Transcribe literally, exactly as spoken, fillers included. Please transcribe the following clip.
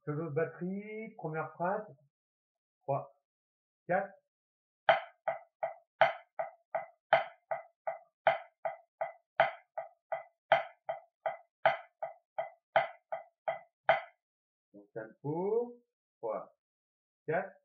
Solo de batterie, première phrase. trois, quatre. Donc tempo, trois, quatre.